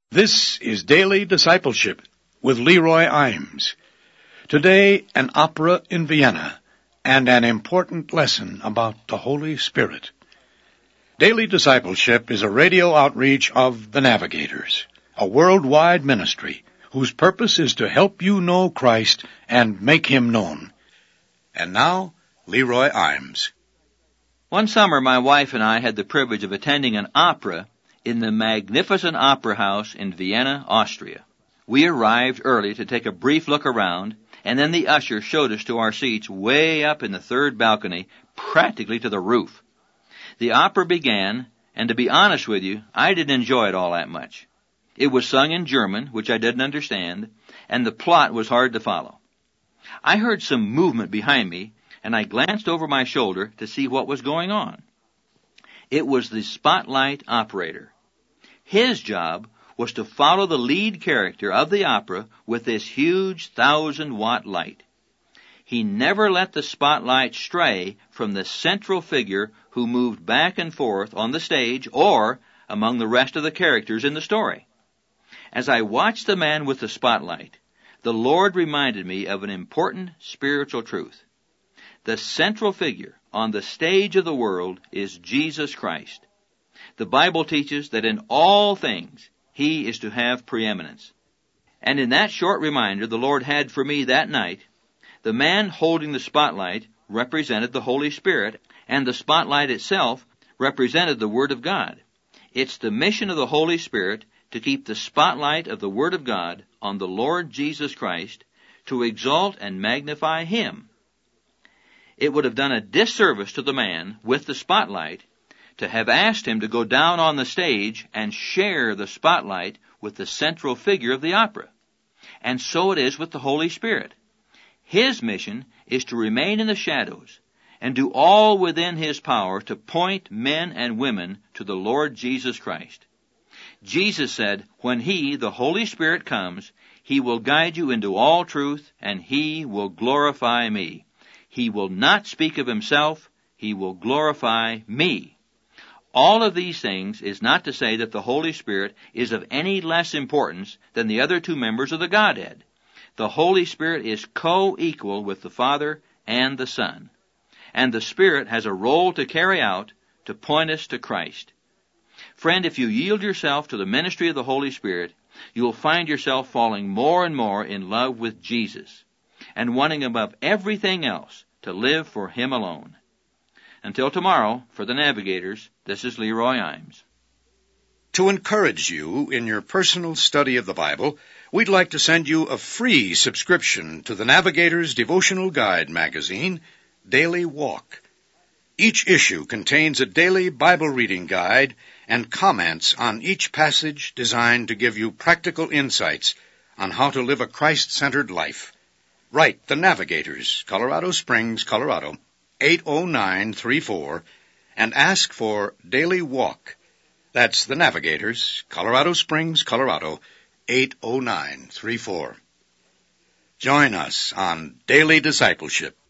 This is Daily Discipleship with Leroy Imes. Today, an opera in Vienna and an important lesson about the Holy Spirit. Daily Discipleship is a radio outreach of the Navigators, a worldwide ministry whose purpose is to help you know Christ and make Him known. And now, Leroy Imes. One summer, my wife and I had the privilege of attending an opera in the magnificent opera house in Vienna, Austria. We arrived early to take a brief look around, and then the usher showed us to our seats way up in the third balcony, practically to the roof. The opera began, and to be honest with you, I didn't enjoy it all that much. It was sung in German, which I didn't understand, and the plot was hard to follow. I heard some movement behind me, and I glanced over my shoulder to see what was going on. It was the spotlight operator. His job was to follow the lead character of the opera with this huge 1,000-watt light. He never let the spotlight stray from the central figure who moved back and forth on the stage or among the rest of the characters in the story. As I watched the man with the spotlight, the Lord reminded me of an important spiritual truth. The central figure on the stage of the world is Jesus Christ. The Bible teaches that in all things He is to have preeminence. And in that short reminder the Lord had for me that night, the man holding the spotlight represented the Holy Spirit, and the spotlight itself represented the Word of God. It's the mission of the Holy Spirit to keep the spotlight of the Word of God on the Lord Jesus Christ, to exalt and magnify Him. It would have done a disservice to the man with the spotlight to have asked him to go down on the stage and share the spotlight with the central figure of the opera. And so it is with the Holy Spirit. His mission is to remain in the shadows and do all within His power to point men and women to the Lord Jesus Christ. Jesus said, when He, the Holy Spirit, comes, He will guide you into all truth, and He will glorify me. He will not speak of Himself, He will glorify me. All of these things is not to say that the Holy Spirit is of any less importance than the other two members of the Godhead. The Holy Spirit is co-equal with the Father and the Son. And the Spirit has a role to carry out to point us to Christ. Friend, if you yield yourself to the ministry of the Holy Spirit, you will find yourself falling more and more in love with Jesus and wanting above everything else to live for Him alone. Until tomorrow, for the Navigators, this is Leroy Imes. To encourage you in your personal study of the Bible, we'd like to send you a free subscription to the Navigators Devotional Guide magazine, Daily Walk. Each issue contains a daily Bible reading guide and comments on each passage designed to give you practical insights on how to live a Christ-centered life. Write the Navigators, Colorado Springs, Colorado, 80934, and ask for Daily Walk. That's the Navigators, Colorado Springs, Colorado, 80934. Join us on Daily Discipleship.